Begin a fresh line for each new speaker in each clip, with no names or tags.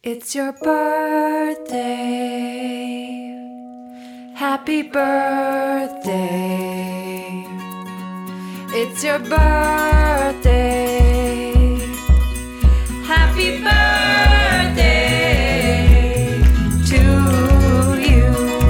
It's your birthday. Happy birthday. It's your birthday. Happy birthday to you.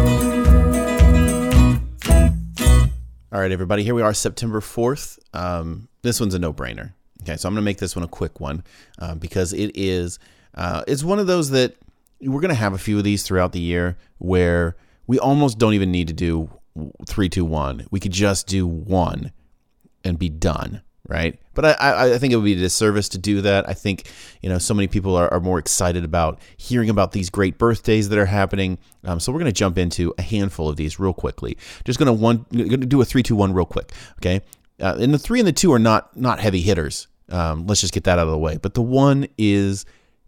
All right, everybody, here we are, September 4th. This one's a no-brainer. Okay, so I'm going to make this one a quick one because it is... it's one of those that we're going to have a few of these throughout the year where we almost don't even need to do 3, 2, 1. We could just do one and be done, right? But I think it would be a disservice to do that. I think, so many people are more excited about hearing about these great birthdays that are happening. So we're going to jump into a handful of these real quickly. Just going to do a 3, 2, 1 real quick, okay? And the 3 and the 2 are not heavy hitters. Let's just get that out of the way. But the 1 is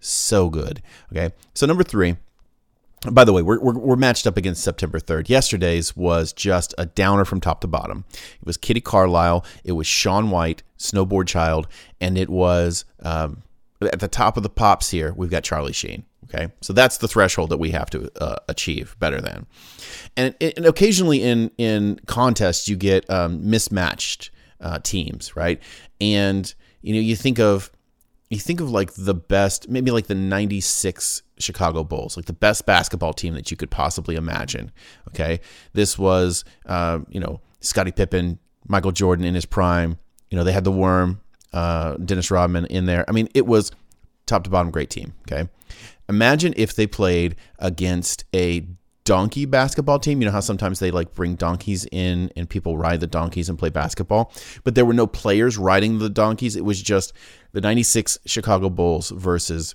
so good. Okay. So number 3, by the way, we're matched up against September 3rd. Yesterday's was just a downer from top to bottom. It was Kitty Carlisle. It was Shaun White, Snowboard Child. And it was, at the top of the pops here, we've got Charlie Sheen. Okay. So that's the threshold that we have to achieve better than. And occasionally in contests, you get mismatched teams, right? And, you think of like the best, maybe like the 96 Chicago Bulls, like the best basketball team that you could possibly imagine. Okay. This was, Scottie Pippen, Michael Jordan in his prime. They had the Worm, Dennis Rodman in there. I mean, it was top to bottom great team. Okay. Imagine if they played against a donkey basketball team. You know how sometimes they like bring donkeys in and people ride the donkeys and play basketball, but there were no players riding the donkeys. It was just the 96 Chicago Bulls versus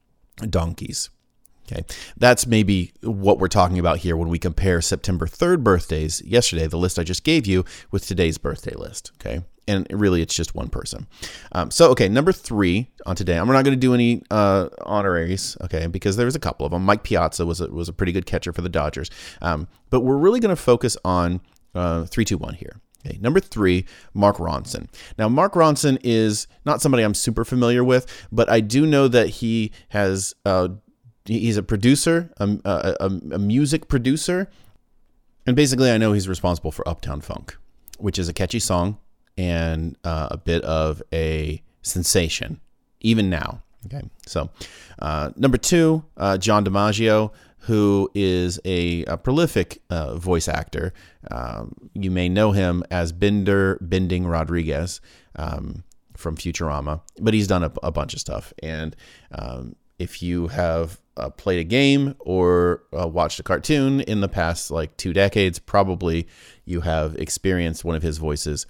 donkeys. Okay. That's maybe what we're talking about here when we compare September 3rd birthdays yesterday, the list I just gave you, with today's birthday list. Okay. And really, it's just one person. Okay, number 3 on today. I'm not going to do any honoraries, okay, because there was a couple of them. Mike Piazza was a pretty good catcher for the Dodgers. But we're really going to focus on 3, 2, 1 here. Okay, number 3, Mark Ronson. Now, Mark Ronson is not somebody I'm super familiar with, but I do know that he has he's a producer, a music producer, and basically I know he's responsible for Uptown Funk, which is a catchy song and a bit of a sensation, even now. Okay, so number 2, John DiMaggio, who is a prolific voice actor. You may know him as Bending Rodriguez from Futurama, but he's done a bunch of stuff. And if you have played a game or watched a cartoon in the past like 2 decades, probably you have experienced one of his voices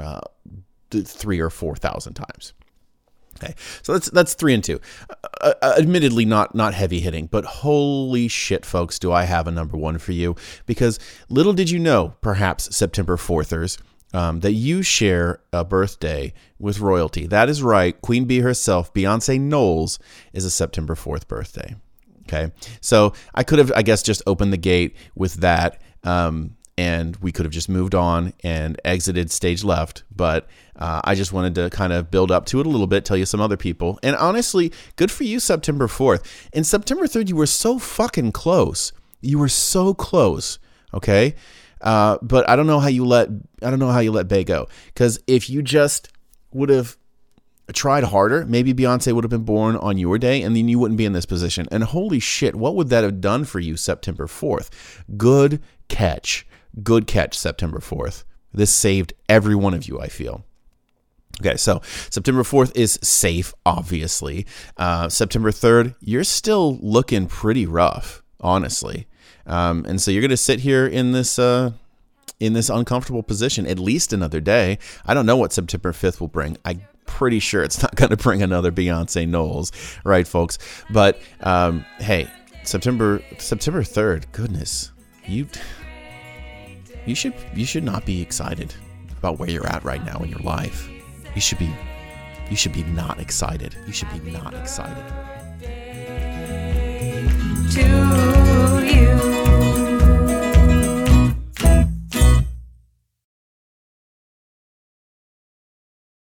3,000 or 4,000 times. Okay, so that's 3 and 2. Admittedly, not heavy hitting, but holy shit, folks, do I have a number 1 for you? Because little did you know, perhaps September 4thers, that you share a birthday with royalty. That is right. Queen Bee herself, Beyonce Knowles, is a September 4th birthday. Okay, so I could have, I guess, just opened the gate with that. And we could have just moved on and exited stage left. But I just wanted to kind of build up to it a little bit, tell you some other people. And honestly, good for you, September 4th. And September 3rd, you were so fucking close. You were so close, okay? But I don't know how you let Bey go. Because if you just would have tried harder, maybe Beyonce would have been born on your day, and then you wouldn't be in this position. And holy shit, what would that have done for you, September 4th? Good catch. Good catch, September 4th. This saved every one of you, I feel. Okay, so September 4th is safe, obviously. September 3rd, you're still looking pretty rough, honestly. And so you're going to sit here in this uncomfortable position at least another day. I don't know what September 5th will bring. I'm pretty sure it's not going to bring another Beyonce Knowles, right, folks? But hey, September 3rd, goodness, You should not be excited about where you're at right now in your life. You should be not excited. You should be not excited.
To you.